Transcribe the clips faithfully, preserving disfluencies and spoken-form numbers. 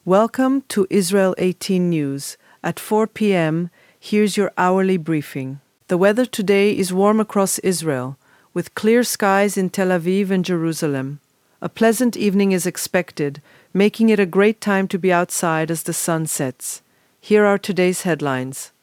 Welcome to Israel eighteen News. At four p.m., here's your hourly briefing. The weather today is warm across Israel, with clear skies in Tel Aviv and Jerusalem. A pleasant evening is expected, making it a great time to be outside as the sun sets. Here are today's headlines.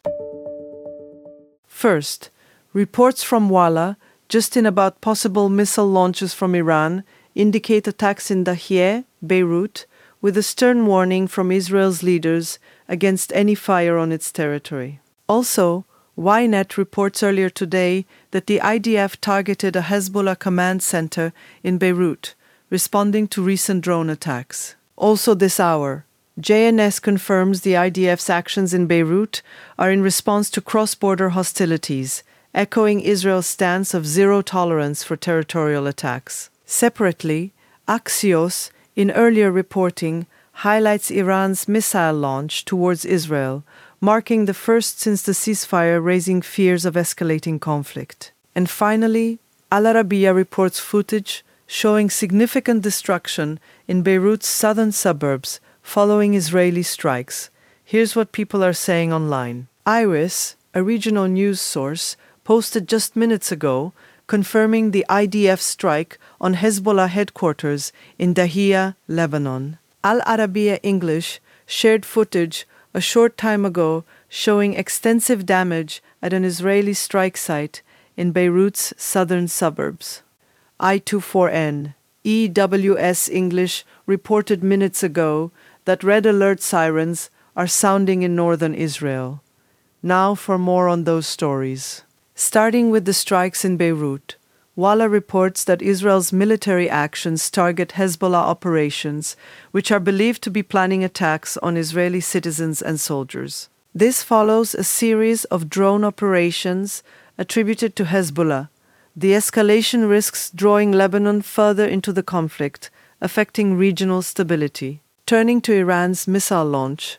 First, reports from Walla, just in about possible missile launches from Iran, indicate attacks in Dahiyeh, Beirut, with a stern warning from Israel's leaders against any fire on its territory. Also, Ynet reports earlier today that the I D F targeted a Hezbollah command center in Beirut, responding to recent drone attacks. Also this hour, J N S confirms the I D F's actions in Beirut are in response to cross-border hostilities, echoing Israel's stance of zero tolerance for territorial attacks. Separately, Axios, in earlier reporting, highlights Iran's missile launch towards Israel, marking the first since the ceasefire, raising fears of escalating conflict. And finally, Al Arabiya reports footage showing significant destruction in Beirut's southern suburbs following Israeli strikes. Here's what people are saying online. Iris, a regional news source, posted just minutes ago confirming the I D F strike on Hezbollah headquarters in Dahiyeh, Lebanon. Al Arabiya English shared footage a short time ago showing extensive damage at an Israeli strike site in Beirut's southern suburbs. I twenty-four N, E W S English reported minutes ago that red alert sirens are sounding in northern Israel. Now for more on those stories. Starting with the strikes in Beirut, Walla reports that Israel's military actions target Hezbollah operations, which are believed to be planning attacks on Israeli citizens and soldiers. This follows a series of drone operations attributed to Hezbollah. The escalation risks drawing Lebanon further into the conflict, affecting regional stability. Turning to Iran's missile launch,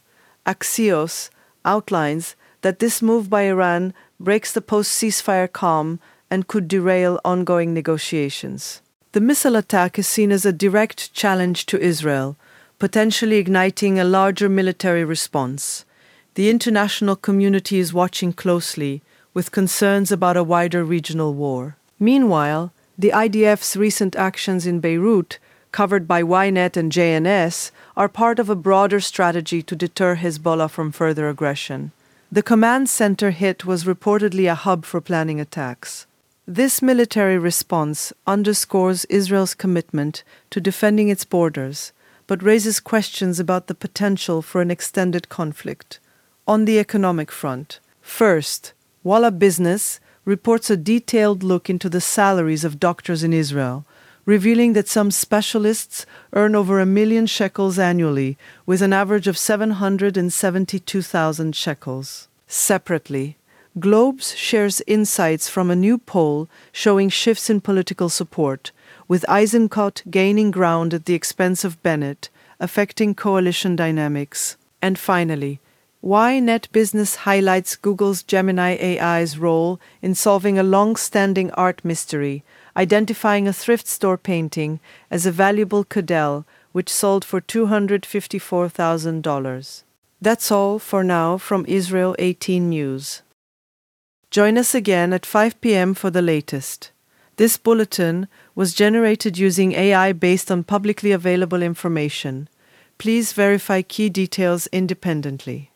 Axios outlines that this move by Iran breaks the post-ceasefire calm and could derail ongoing negotiations. The missile attack is seen as a direct challenge to Israel, potentially igniting a larger military response. The international community is watching closely, with concerns about a wider regional war. Meanwhile, the I D F's recent actions in Beirut, covered by Ynet and J N S, are part of a broader strategy to deter Hezbollah from further aggression. The command center hit was reportedly a hub for planning attacks. This military response underscores Israel's commitment to defending its borders, but raises questions about the potential for an extended conflict. On the economic front, first, Walla Business reports a detailed look into the salaries of doctors in Israel, revealing that some specialists earn over a million shekels annually, with an average of seven hundred seventy-two thousand shekels. Separately, Globes shares insights from a new poll showing shifts in political support, with Eisenkot gaining ground at the expense of Bennett, affecting coalition dynamics. And finally, Ynet Business highlights Google's Gemini A I's role in solving a long-standing art mystery, identifying a thrift store painting as a valuable Cadell, which sold for two hundred fifty-four thousand dollars. That's all for now from Israel eighteen News. Join us again at five p.m. for the latest. This bulletin was generated using A I based on publicly available information. Please verify key details independently.